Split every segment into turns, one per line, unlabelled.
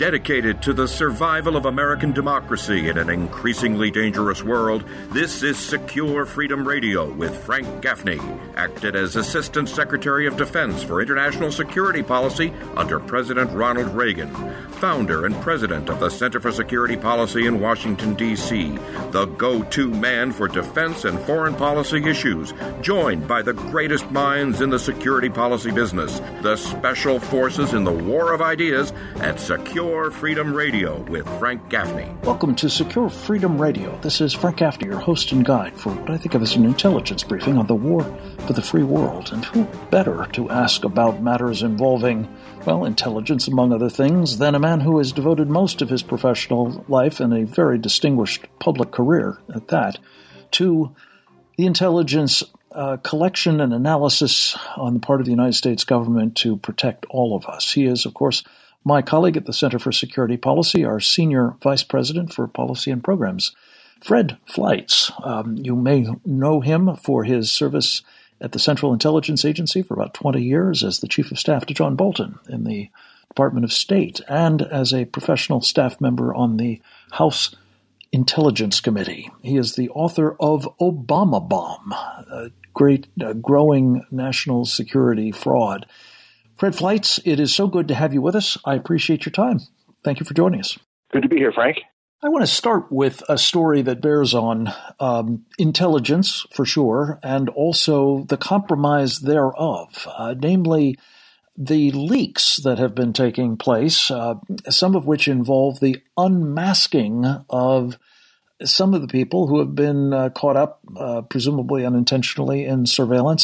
Dedicated to the survival of American democracy in an increasingly dangerous world, this is Secure Freedom Radio with Frank Gaffney, acted as Assistant Secretary of Defense for International Security Policy under President Ronald Reagan, founder and president of the Center for Security Policy in Washington, D.C., the go-to man for defense and foreign policy issues, joined by the greatest minds in the security policy business, the special forces in the war of ideas at Secure Freedom Radio with Frank Gaffney.
Welcome to Secure Freedom Radio. This is Frank Gaffney, your host and guide for what I think of as an intelligence briefing on the war for the free world. And who better to ask about matters involving, well, intelligence, among other things, than a man who has devoted most of his professional life and a very distinguished public career at that to the intelligence collection and analysis on the part of the United States government to protect all of us. He is, of course, my colleague at the Center for Security Policy, our Senior Vice President for Policy and Programs, Fred Fleitz. You may know him for his service at the Central Intelligence Agency for about 20 years as the Chief of Staff to John Bolton in the Department of State and as a professional staff member on the House Intelligence Committee. He is the author of Obama Bomb, a great growing national security fraud. Fred Fleitz, it is so good to have you with us. I appreciate your time. Thank you for joining us.
Good to be here, Frank.
I want to start with a story that bears on intelligence, for sure, and also the compromise thereof, namely the leaks that have been taking place, some of which involve the unmasking of some of the people who have been caught up, presumably unintentionally, in surveillance.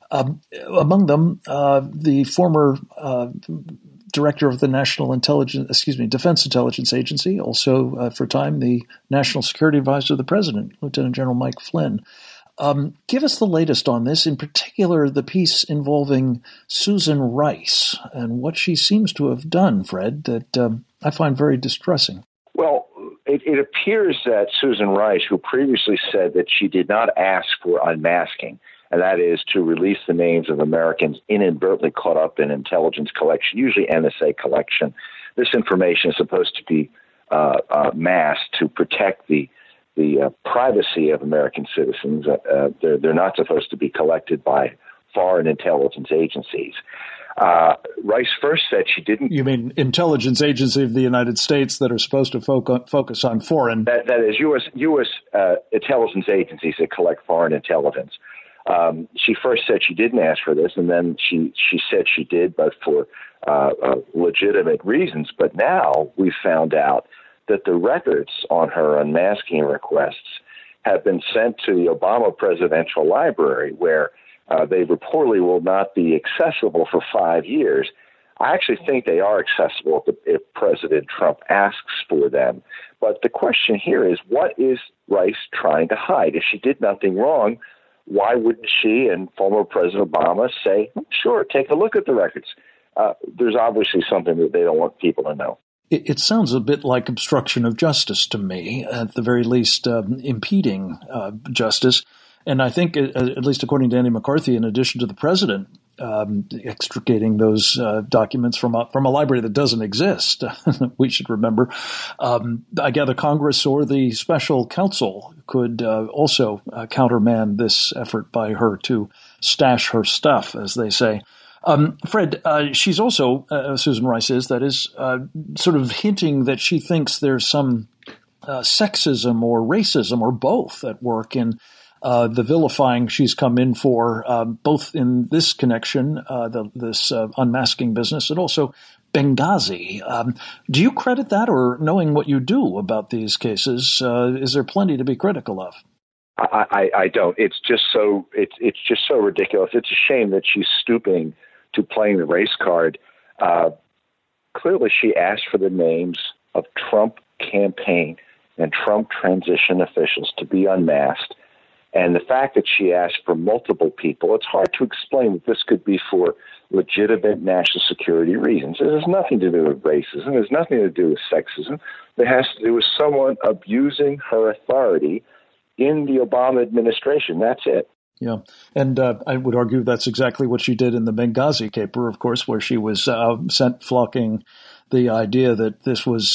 Among them, the former director of the Defense Intelligence Agency, also for a time the National Security Advisor of the President, Lieutenant General Mike Flynn. Give us the latest on this, in particular the piece involving Susan Rice and what she seems to have done, Fred, that I find very distressing.
Well, it appears that Susan Rice, who previously said that she did not ask for unmasking, and that is to release the names of Americans inadvertently caught up in intelligence collection, usually NSA collection. This information is supposed to be masked to protect the privacy of American citizens. They're not supposed to be collected by foreign intelligence agencies. Rice first said she didn't.
You mean intelligence agency of the United States that are supposed to focus on foreign?
That is U.S. Intelligence agencies that collect foreign intelligence. She first said she didn't ask for this, and then she said she did, but for legitimate reasons. But now we found out that the records on her unmasking requests have been sent to the Obama Presidential Library, where they reportedly will not be accessible for 5 years. I actually think they are accessible if President Trump asks for them. But the question here is, what is Rice trying to hide? If she did nothing wrong, why wouldn't she and former President Obama say, sure, take a look at the records? There's obviously something that they don't want people to know.
It sounds a bit like obstruction of justice to me, at the very least impeding justice. And I think, at least according to Andy McCarthy, in addition to the president extricating those documents from a library that doesn't exist, we should remember, I gather Congress or the special counsel could also countermand this effort by her to stash her stuff, as they say. Fred, she's also, Susan Rice is, that is, sort of hinting that she thinks there's some sexism or racism or both at work in the vilifying she's come in for, both in this connection, this unmasking business, and also Benghazi. Do you credit that, or knowing what you do about these cases, is there plenty to be critical of?
I don't. It's just so ridiculous. It's a shame that she's stooping to playing the race card. Clearly, she asked for the names of Trump campaign and Trump transition officials to be unmasked. And the fact that she asked for multiple people, it's hard to explain that this could be for legitimate national security reasons. It has nothing to do with racism. It has nothing to do with sexism. It has to do with someone abusing her authority in the Obama administration. That's it.
Yeah. And I would argue that's exactly what she did in the Benghazi caper, of course, where she was sent flocking the idea that this was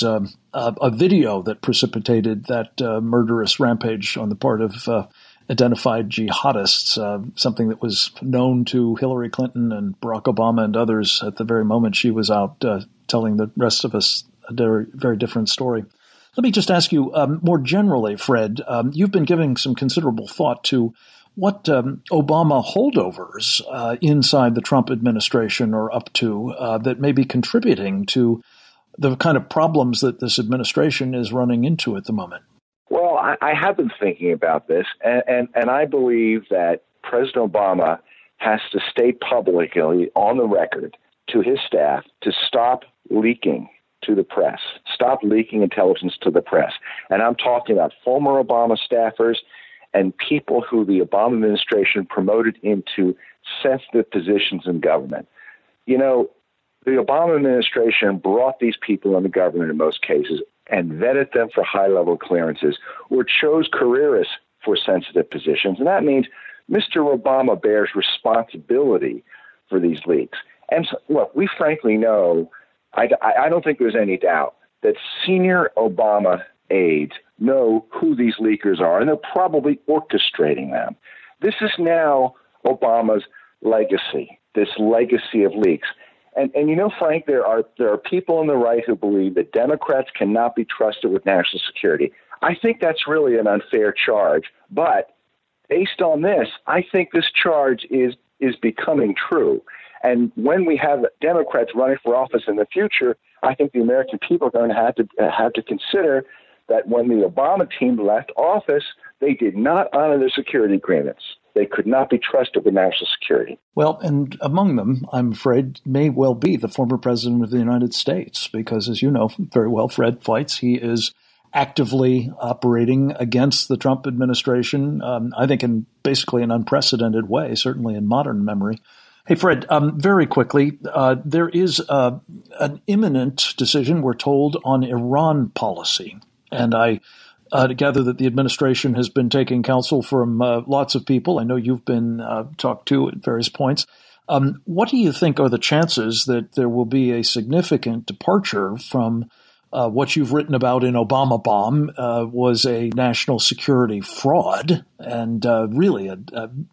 a video that precipitated that murderous rampage on the part of identified jihadists, something that was known to Hillary Clinton and Barack Obama and others at the very moment she was out telling the rest of us a very, very different story. Let me just ask you more generally, Fred, you've been giving some considerable thought to what Obama holdovers inside the Trump administration are up to that may be contributing to the kind of problems that this administration is running into at the moment.
Well, I have been thinking about this, and I believe that President Obama has to state publicly on the record to his staff to stop leaking to the press, stop leaking intelligence to the press. And I'm talking about former Obama staffers and people who the Obama administration promoted into sensitive positions in government. You know, the Obama administration brought these people into government in most cases and vetted them for high-level clearances or chose careerists for sensitive positions. And that means Mr. Obama bears responsibility for these leaks. And so, look, we frankly know, I don't think there's any doubt that senior Obama aides know who these leakers are, and they're probably orchestrating them. This is now Obama's legacy, this legacy of leaks. And you know, Frank, there are people on the right who believe that Democrats cannot be trusted with national security. I think that's really an unfair charge. But based on this, I think this charge is becoming true. And when we have Democrats running for office in the future, I think the American people are going to have to consider that when the Obama team left office, they did not honor their security agreements. They could not be trusted with national security.
Well, and among them, I'm afraid, may well be the former president of the United States, because as you know very well, Fred Fleitz, he is actively operating against the Trump administration, I think in basically an unprecedented way, certainly in modern memory. Hey, Fred, very quickly, there is an imminent decision, we're told, on Iran policy. And I gather that the administration has been taking counsel from lots of people. I know you've been talked to at various points. What do you think are the chances that there will be a significant departure from what you've written about in Obama Bomb was a national security fraud and really a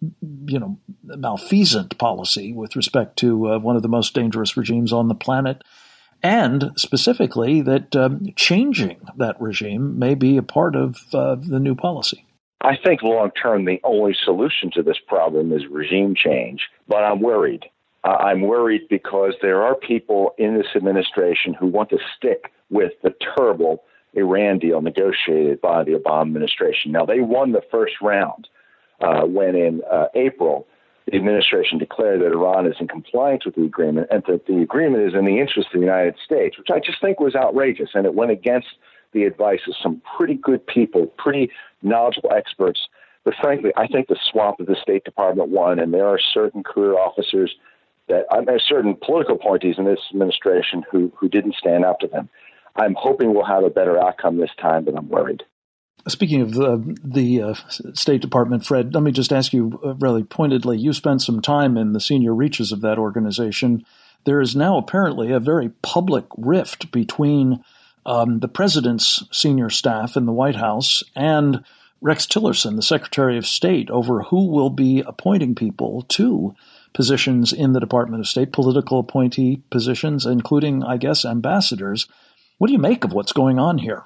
malfeasant policy with respect to one of the most dangerous regimes on the planet, and specifically that changing that regime may be a part of the new policy?
I think long-term, the only solution to this problem is regime change, but I'm worried. I'm worried because there are people in this administration who want to stick with the terrible Iran deal negotiated by the Obama administration. Now, they won the first round when in April, the administration declared that Iran is in compliance with the agreement and that the agreement is in the interest of the United States, which I just think was outrageous. And it went against the advice of some pretty good people, pretty knowledgeable experts. But frankly, I think the swamp of the State Department won, and there are certain career officers there are certain political appointees in this administration who didn't stand up to them. I'm hoping we'll have a better outcome this time, but I'm worried.
Speaking of the State Department, Fred, let me just ask you really pointedly, you spent some time in the senior reaches of that organization. There is now apparently a very public rift between the president's senior staff in the White House and Rex Tillerson, the Secretary of State, over who will be appointing people to positions in the Department of State, political appointee positions, including, I guess, ambassadors. What do you make of what's going on here?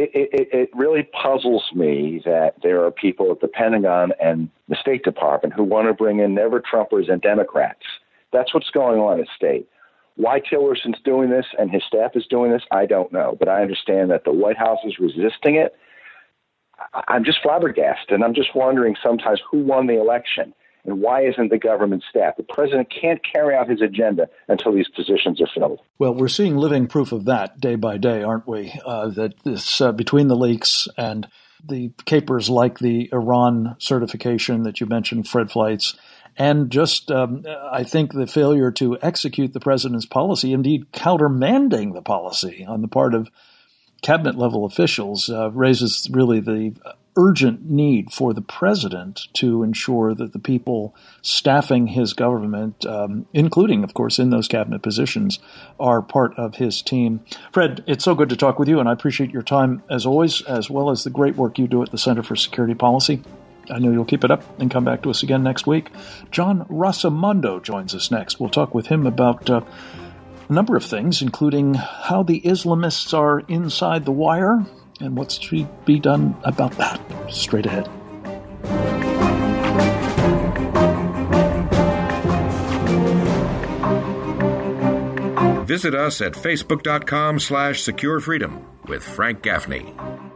It really puzzles me that there are people at the Pentagon and the State Department who want to bring in never-Trumpers and Democrats. That's what's going on at State. Why Tillerson's doing this and his staff is doing this, I don't know. But I understand that the White House is resisting it. I'm just flabbergasted, and I'm just wondering sometimes who won the election. And why isn't the government staff? The president can't carry out his agenda until these positions are filled.
Well, we're seeing living proof of that day by day, aren't we? That this between the leaks and the capers like the Iran certification that you mentioned, Fred Fleitz, and just I think the failure to execute the president's policy, indeed countermanding the policy on the part of cabinet-level officials raises really the urgent need for the president to ensure that the people staffing his government, including, of course, in those cabinet positions, are part of his team. Fred, it's so good to talk with you, and I appreciate your time as always, as well as the great work you do at the Center for Security Policy. I know you'll keep it up and come back to us again next week. John Rosamondo joins us next. We'll talk with him about a number of things, including how the Islamists are inside the wire and what's to be done about that. Straight ahead.
Visit us at facebook.com/securefreedom with Frank Gaffney.